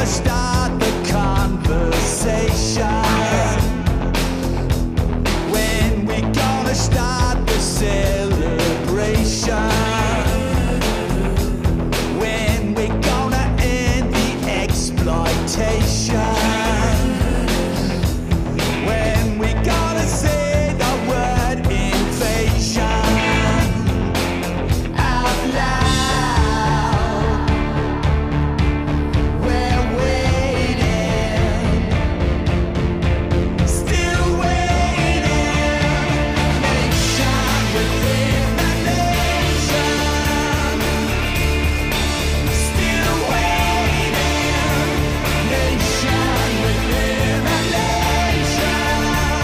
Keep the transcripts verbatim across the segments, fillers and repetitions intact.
start the conversation? When we gonna start the celebration? When we gonna end the exploitation? When we gonna say the word invasion out loud? We're waiting, still waiting. Nation within the nation, still waiting. Nation within the nation.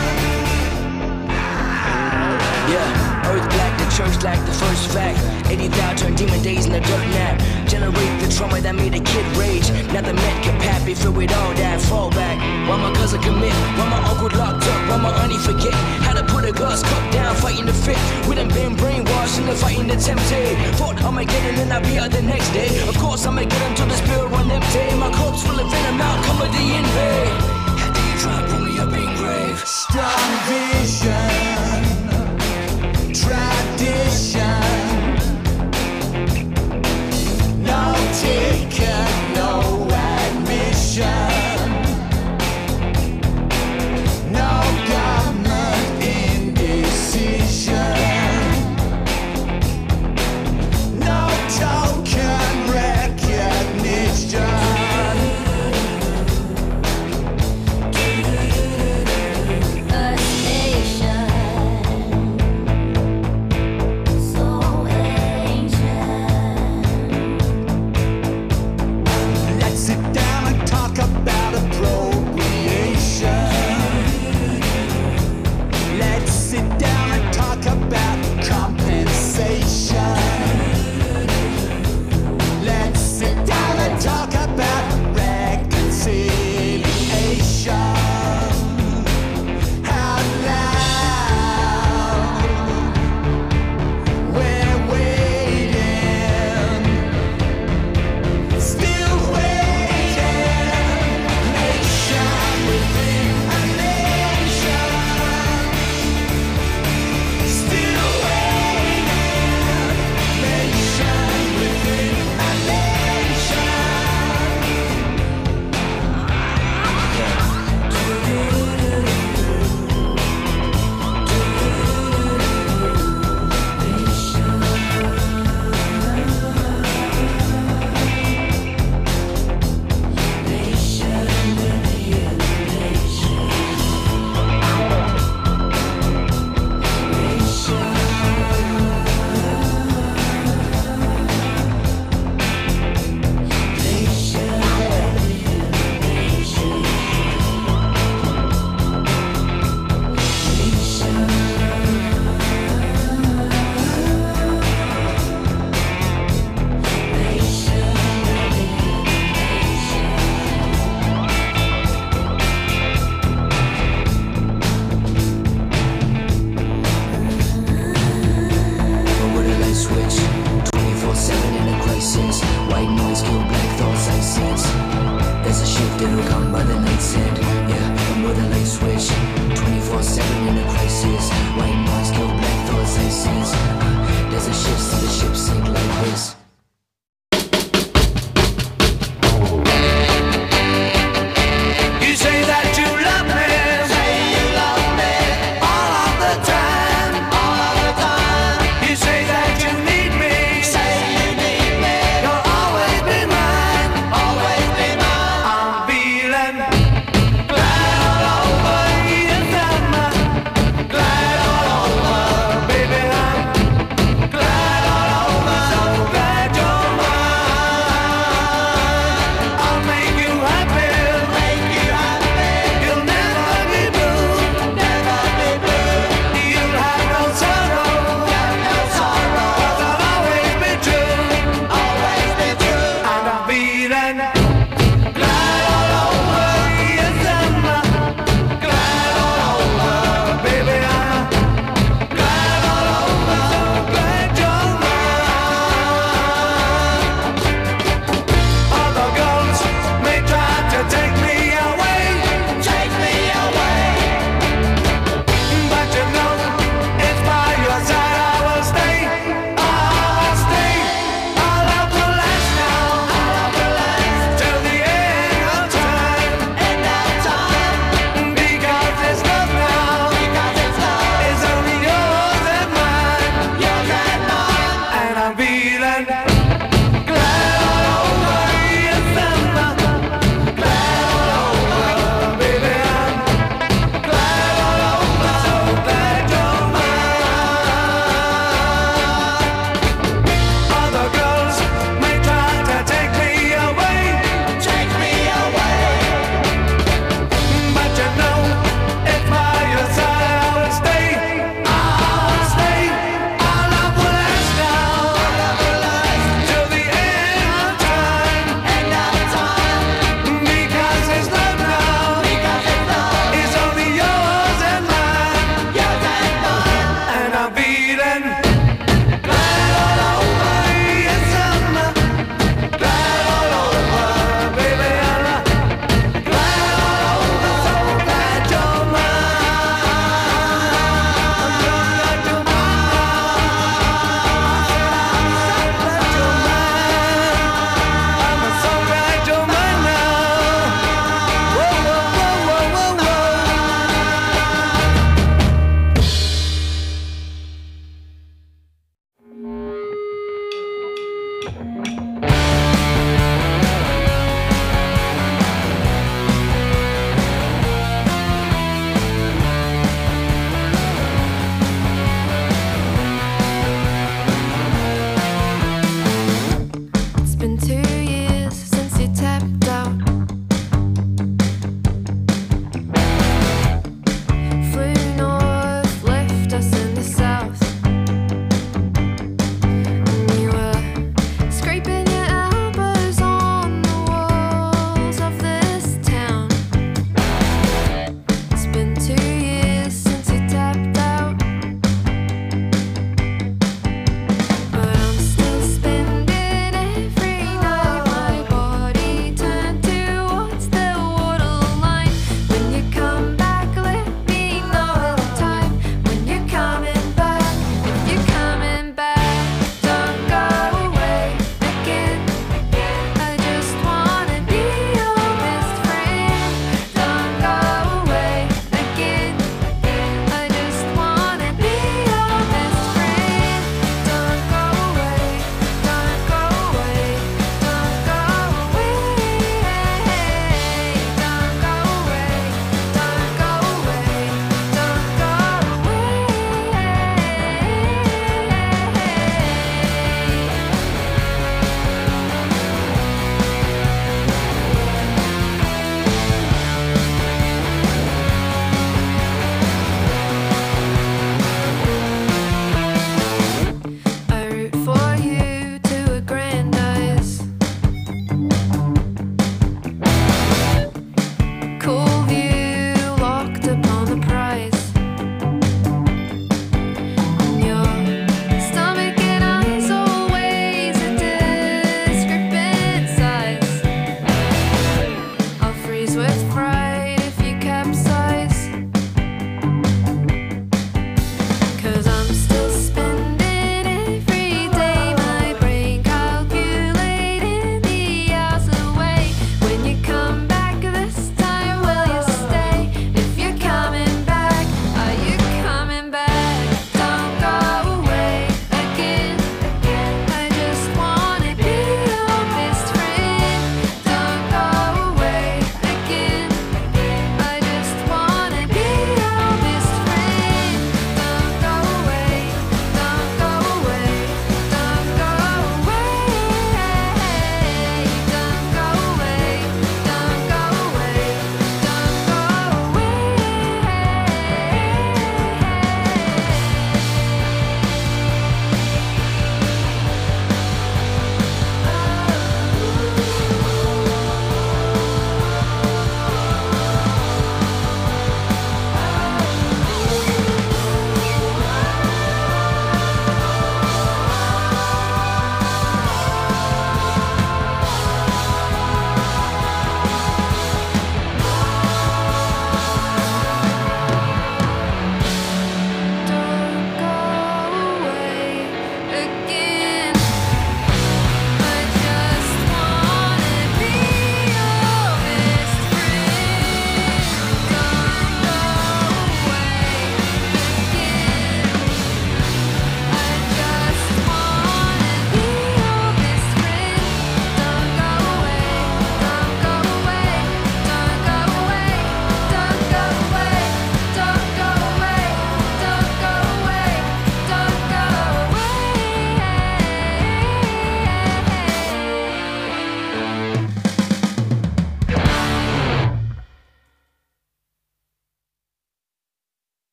Yeah, earth black, the church like the first fact. eighty thousand demon days in the dirt nap. Generate the trauma that made a kid rage. Now the men can pat me filled with all that fallback. Why my cousin commit? Why my uncle locked up? Why my auntie forget how to put a glass cup down, fighting the fit? We done been brainwashed and the fighting the tempted. Thought I'ma get in and I'll be out the next day. Of course I'ma get until the spirit run empty. My corpse full of venom, out come with the invade. How do you try to pull me up in grave? Strong vision, tradition, no ticket, no admission, no government indecision, no token recognition. Let's sit down and talk about appropriation. Let's sit down and talk about compensation. Let's sit down and talk about reconciliation out loud. We're waiting, still waiting. Nation within a nation, still waiting. Nation within a nation. Over the light switch, twenty-four seven in a crisis. White noise kill black thoughts I sense. There's a shift that'll come by the night's end. Yeah, over the light switch, twenty-four seven in a crisis. White noise kill black thoughts I sense. Uh, there's a shift so the ship sink like this. You say that you love me, say you love me all of the time, all of the time. You say that you need me, say you need me. You'll always be mine, always be mine. I'm feeling bad all over you.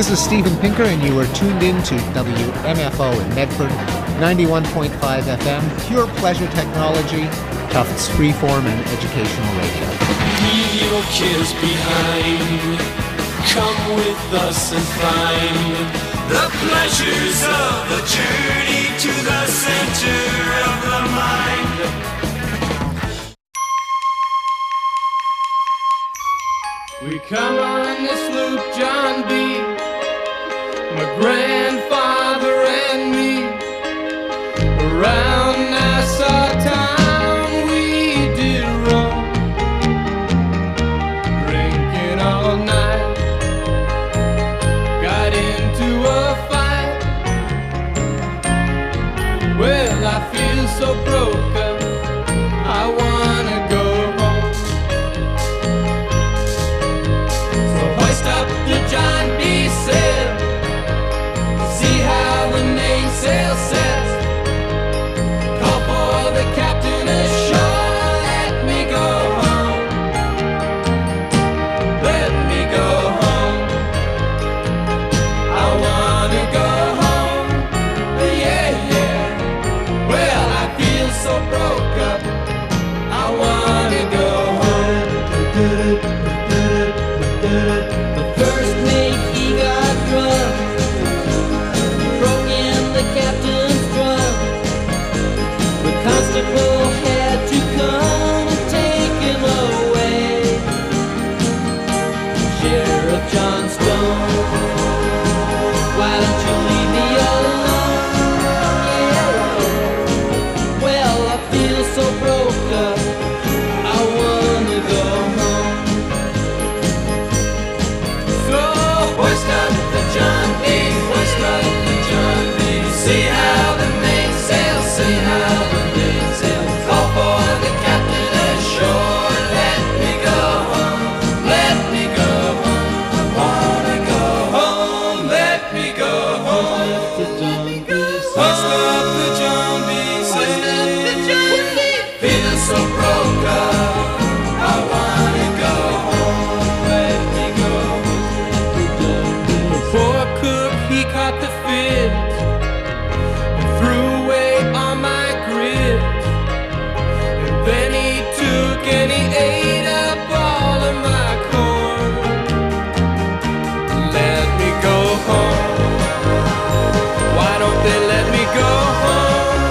This is Steven Pinker, and you are tuned in to W M F O in Medford, ninety-one point five F M, pure pleasure technology, Tufts freeform and educational radio. Leave your kids behind. Come with us and find the pleasures of the journey to the center of the mind. We come on this loop, John B., my grandfather and me, around Nassau town we did roam, drinking all night, got into a fight. Well, I feel so broke up, I wanna go home. So hoist up the John B. sail, see how the mainsail sets. Call for the captain ashore, let me go home, let me go home. I wanna go home, yeah, yeah. Well, I feel so broke up, I wanna go home. The first mate, he got drunk, broke in the captain's drum. The constable had to come and take him away. Sheriff John Stone, why don't you leave me alone? Yeah. Well, I feel so broke up, I wanna go home. So hoist up the John B., hoist up the John B. See how the mainsail, see how the mainsail. Call for the captain ashore, let me go home, let me go home. I wanna go home, let me go home. Hoist up the John B., hoist up the John B. Feel so broke up, I wanna go home, let me go home. The poor cook, he caught the fit and threw away all my grit. And then he took and he ate up all of my corn. Let me go home, why don't they let me go home?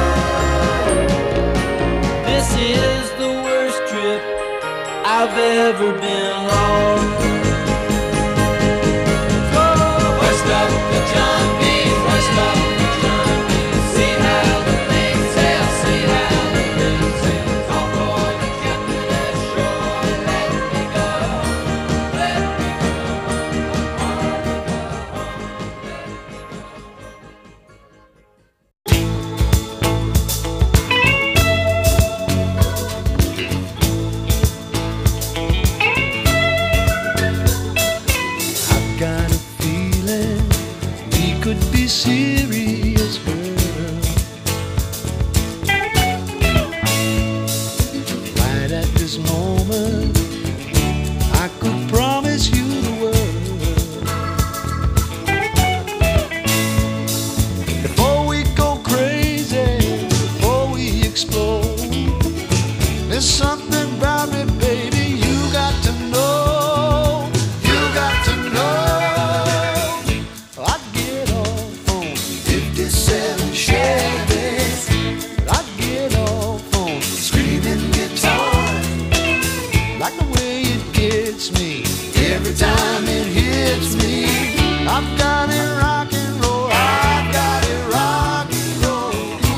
This is the worst trip I've ever been on. Hoist up the John B., hoist up the John B. See how the mainsail, see how the mainsail. Call for the captain ashore, let me go home, let me go home. I wanna go home, let me go I've got a feeling we could be serious, girl. Right at this moment, I could promise you the world. Before we go crazy, before we explode, there's something about me, baby, you got to know. You got to know. I'd get off on fifty-seven Chevys. I'd get off on screaming guitar. Like the way it gets me every time it hits me. I've got it rock and roll. I've got it rock and roll.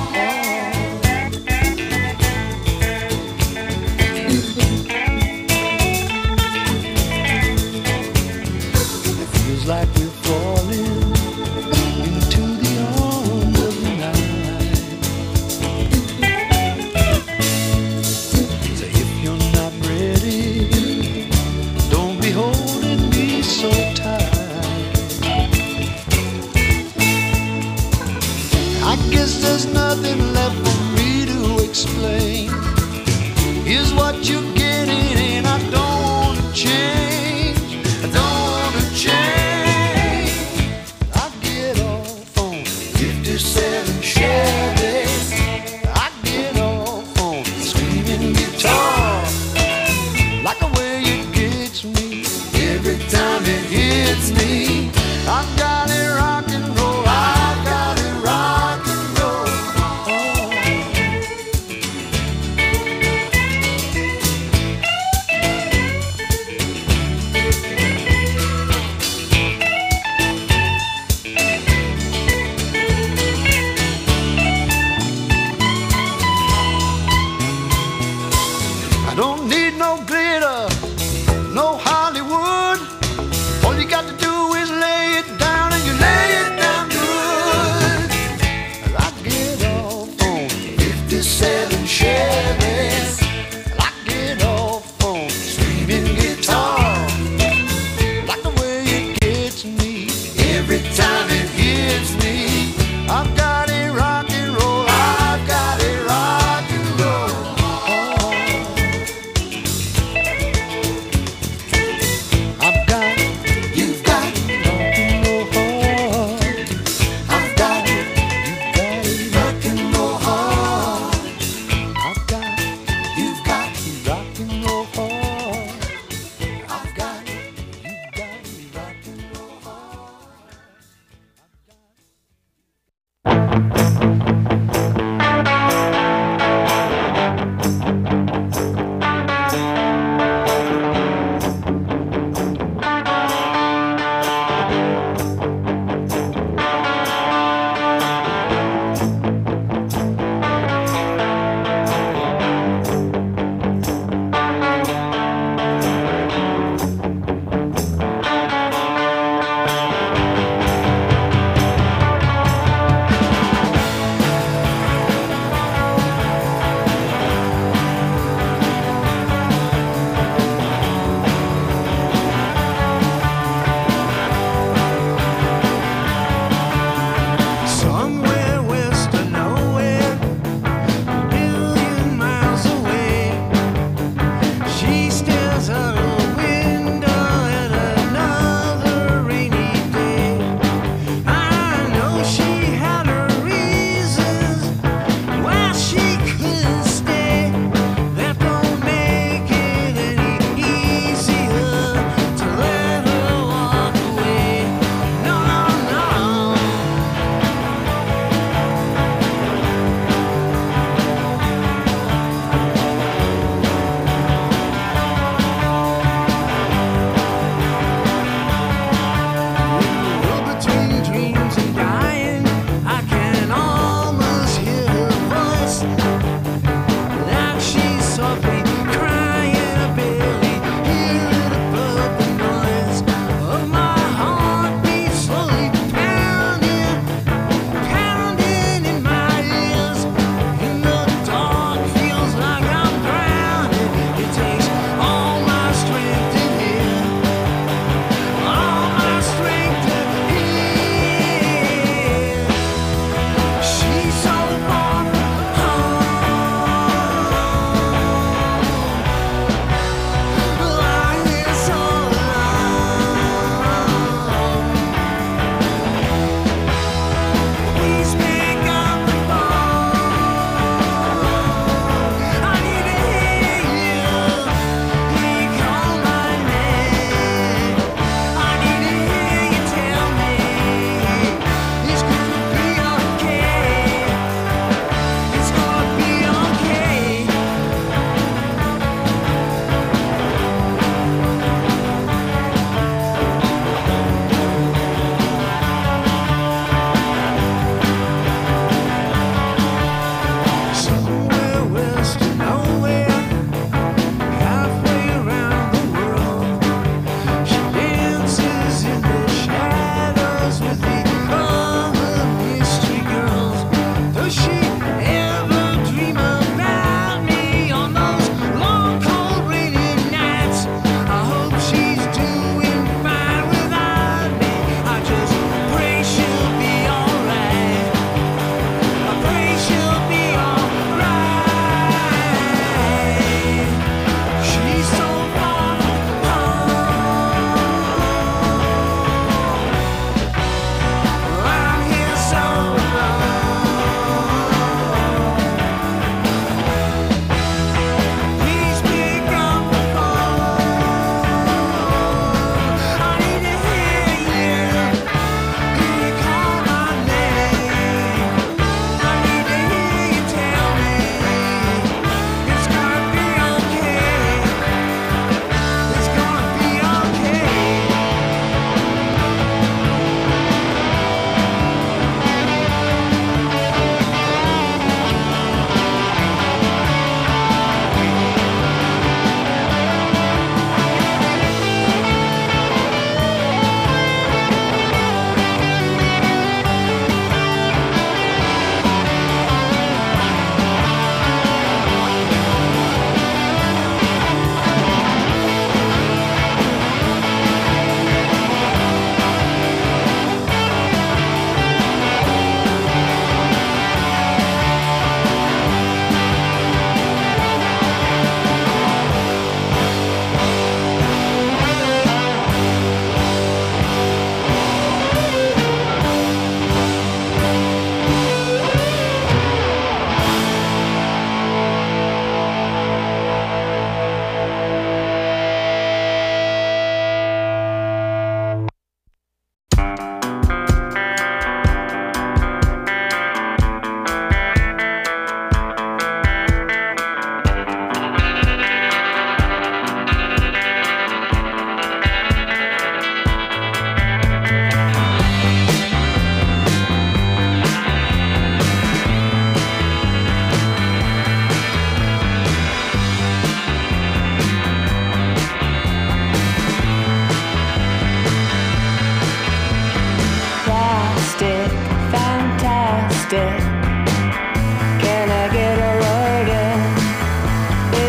It feels like we're falling into the arms of the night. So if you're not ready, don't be holding me so tight. I guess there's nothing left for me to explain. Here's what you're getting, and I don't wanna change. I don't wanna change. guitar, like the way it gets me every time it hits me. I've got it rock and roll, I've got it rock and roll.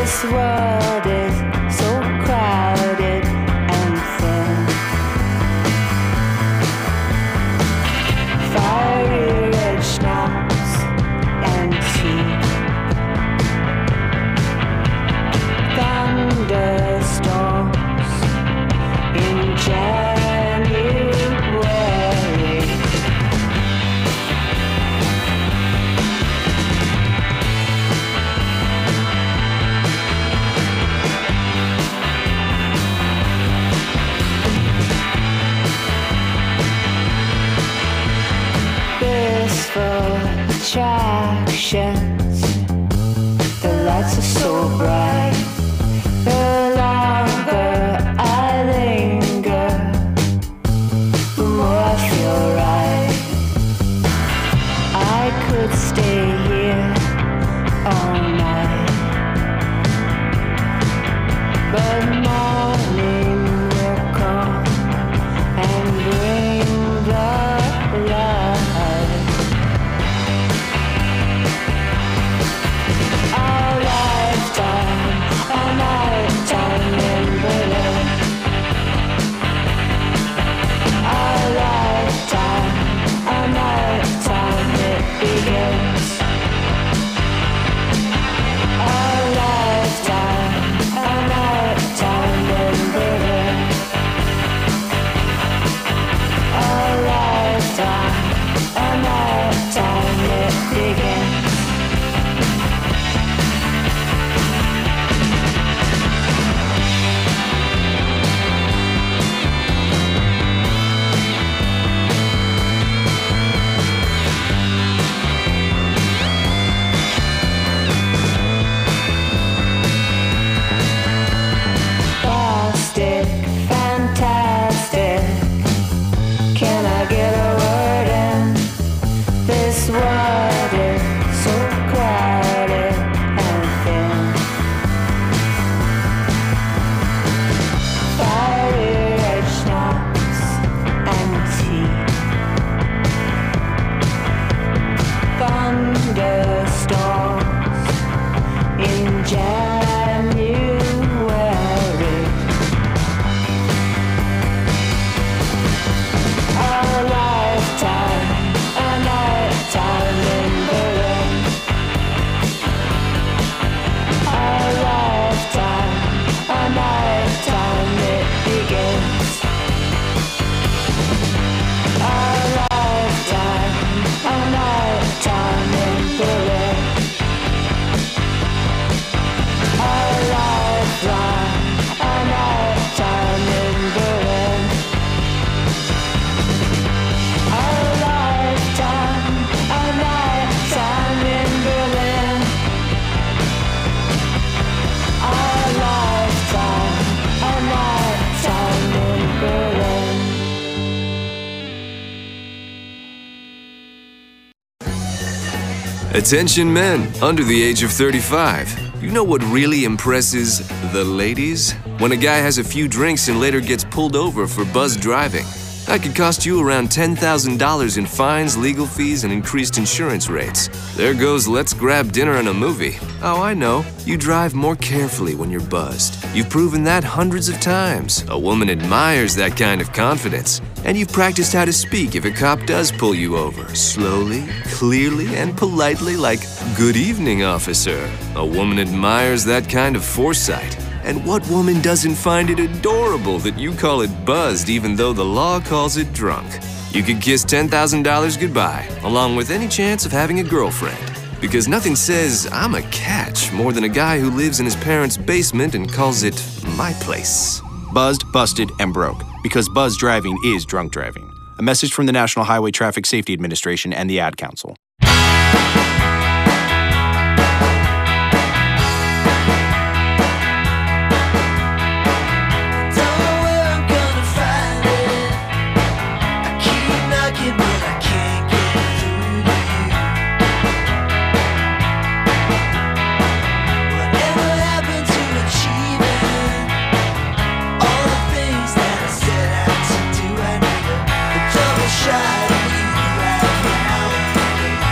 This world is so crowded and thin. Fiery red schnapps and tea. Thunderstorms in January. Attractions, the lights are so bright. The longer I linger, the more I feel right. I could stay here all night, but morning will come and bring the light. Attention men under the age of thirty-five. You know what really impresses the ladies? When a guy has a few drinks and later gets pulled over for buzzed driving. That could cost you around ten thousand dollars in fines, legal fees, and increased insurance rates. There goes let's grab dinner and a movie. Oh, I know. You drive more carefully when you're buzzed. You've proven that hundreds of times. A woman admires that kind of confidence. And you've practiced how to speak if a cop does pull you over. Slowly, clearly, and politely like, "Good evening, officer." A woman admires that kind of foresight. And what woman doesn't find it adorable that you call it buzzed even though the law calls it drunk? You could kiss ten thousand dollars goodbye, along with any chance of having a girlfriend. Because nothing says, "I'm a catch," more than a guy who lives in his parents' basement and calls it my place. Buzzed, busted, and broke. Because buzzed driving is drunk driving. A message from the National Highway Traffic Safety Administration and the Ad Council. Shot at you right now.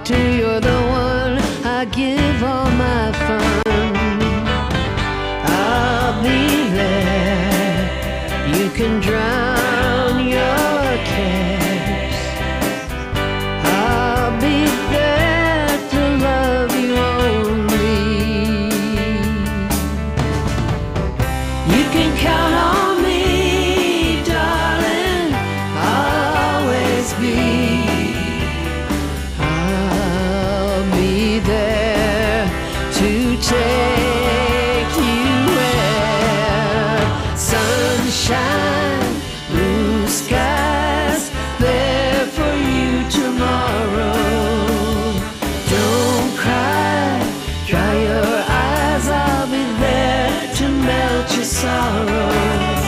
doctor, you're the one I give all my fun. I'll be there, you can drown your cares. I'll be there to love you only. You can count on me, darling, I'll always be. I'll be there to take you where sunshine, blue skies, there for you tomorrow. Don't cry, dry your eyes, I'll be there to melt your sorrows.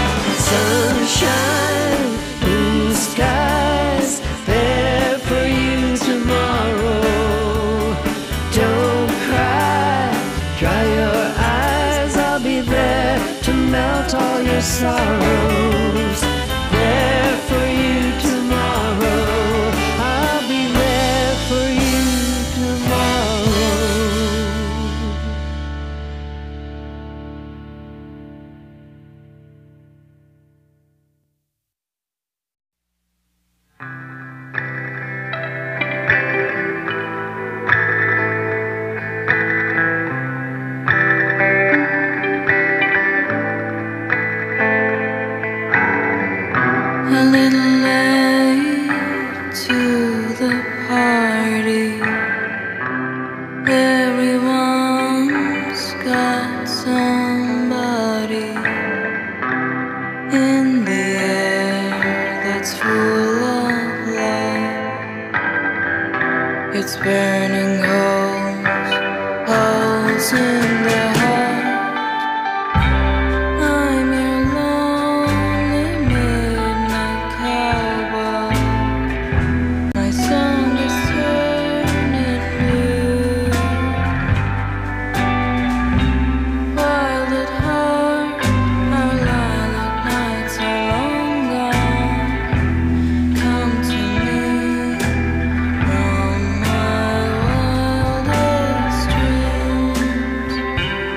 Sunshine, blue skies, there for you tomorrow. Don't cry, dry your eyes, I'll be there to melt all your sorrows. There for you tomorrow, I'll be there for you tomorrow. A little late to the party. Everyone's got somebody in the air that's full of light. It's burning holes, holes in the heart. I'm your lonely midnight cowboy. My song is turning blue. Wild at heart, our lilac nights are long gone. Come to me from my wildest dreams.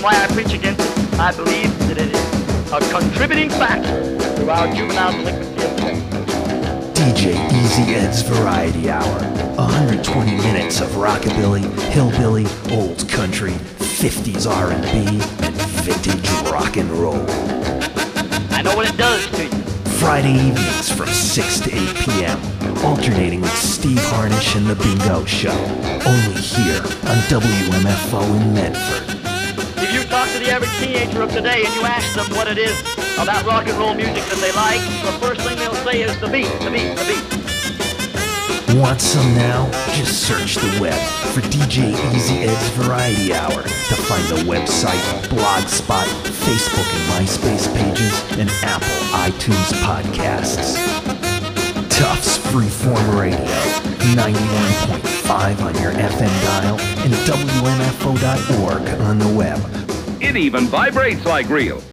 reason why I preach against it. I believe that it is a contributing factor to our juvenile delinquency of sex. D J Easy Ed's Variety Hour. one hundred twenty minutes of rockabilly, hillbilly, old country, fifties R and B, and vintage rock and roll. I know what it does to you. Friday evenings from six to eight p.m. Alternating with Steve Harnish and The Bingo Show. Only here on W M F O in Medford. If you talk to the average teenager of today and you ask them what it is about rock and roll music that they like, the first thing they'll say is the beat, the beat, the beat. Want some now? Just search the web for D J Easy Ed's Variety Hour to find the website, Blogspot, Facebook and MySpace pages, and Apple iTunes podcasts. Tufts Freeform Radio, ninety-one point five on your F M dial, and W M F O dot org on the web. It even vibrates like real.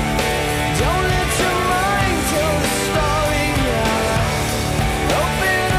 Don't let your mind tell the story now. Open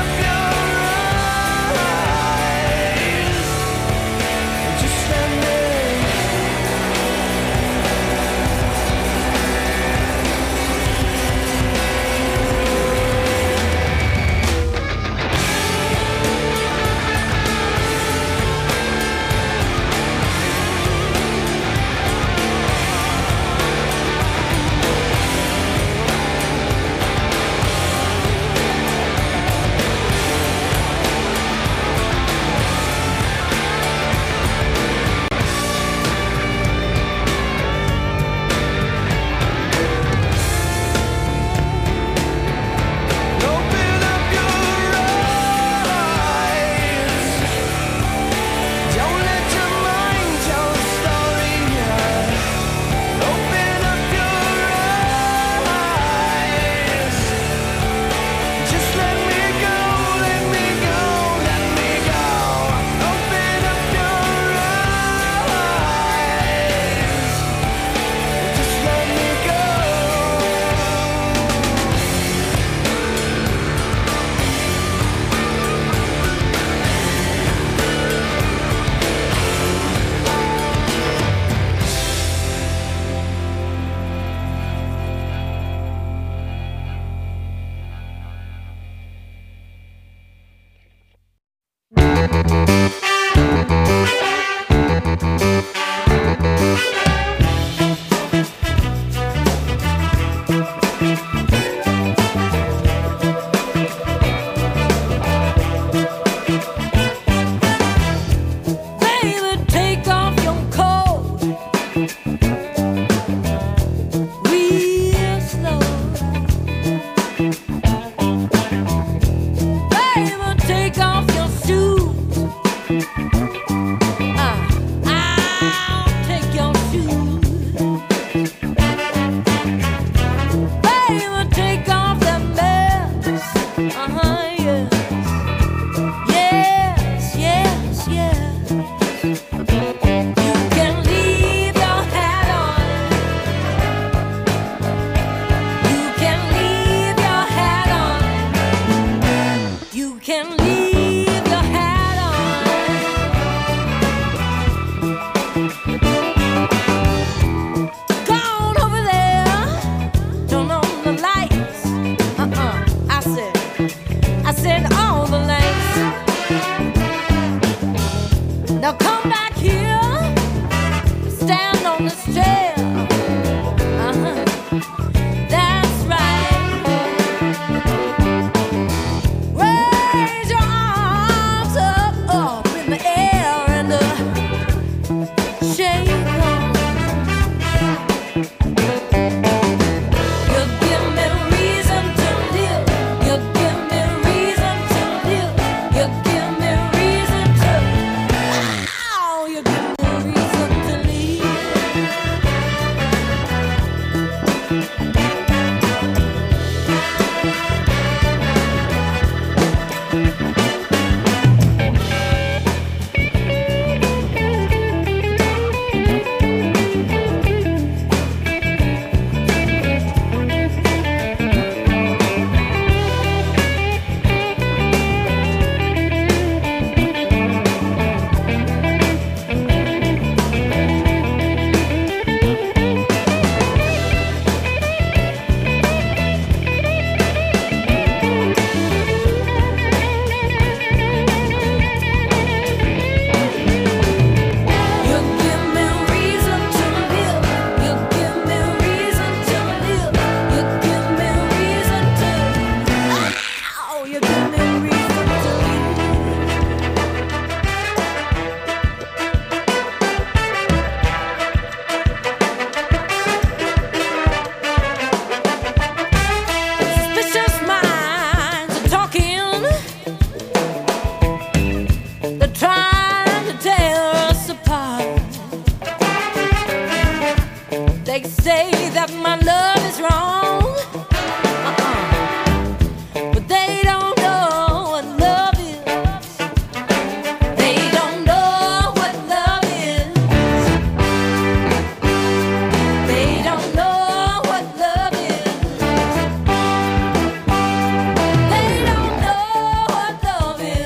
say that my love is wrong, uh-uh. But they don't know what love is. They don't know what love is. They don't know what love is. They don't know what love is.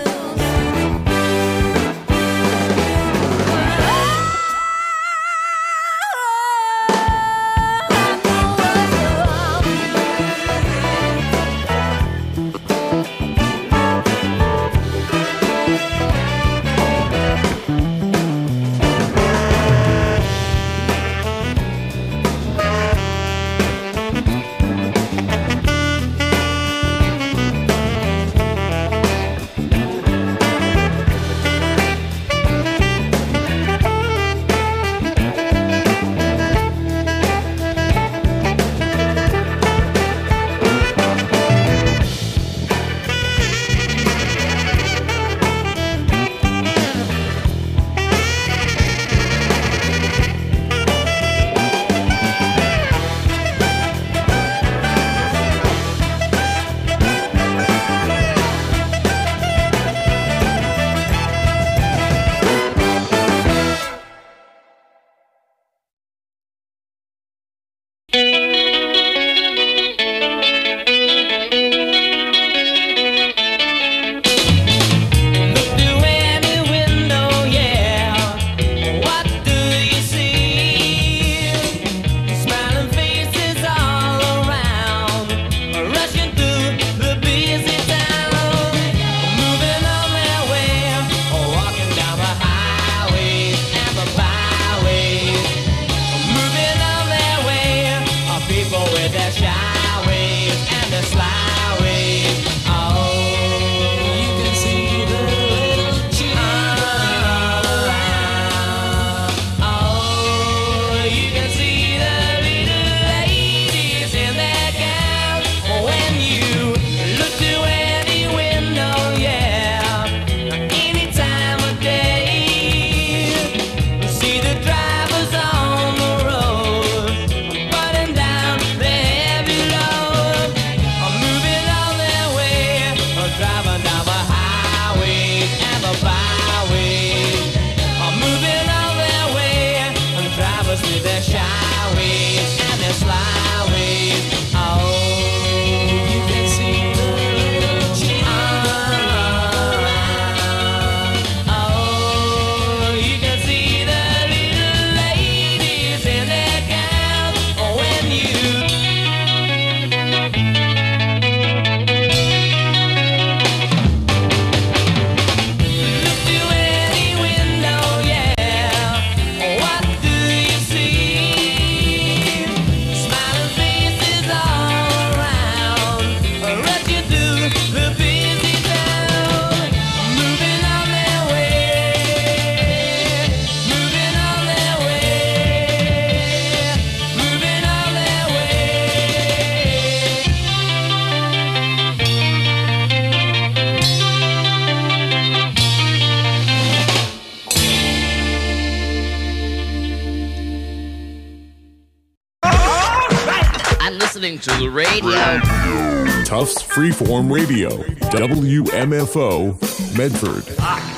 listening to the radio. Tufts Freeform Radio, W M F O, Medford. Ah.